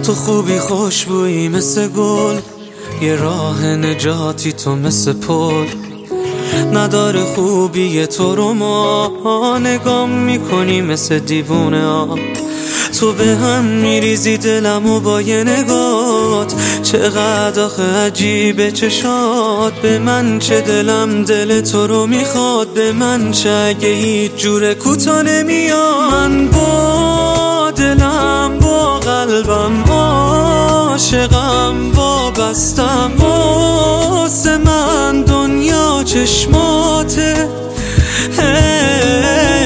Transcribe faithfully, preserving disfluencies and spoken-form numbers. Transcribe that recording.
تو خوبی خوشبویی مثل گل، یه راه نجاتی تو مثل پل. نداره خوبی تو رو ما نگاه میکنی مثل دیوونه ها. تو به هم میریزی دلمو با یه نگات، چقدر آخه عجیبه چشات. به من چه دلم دل تو رو میخواد، به من چه اگه هیچ جور کوتا نمیاد. من با دلم با قلبم عاشقم وابستم، واسه من دنیا چشماته.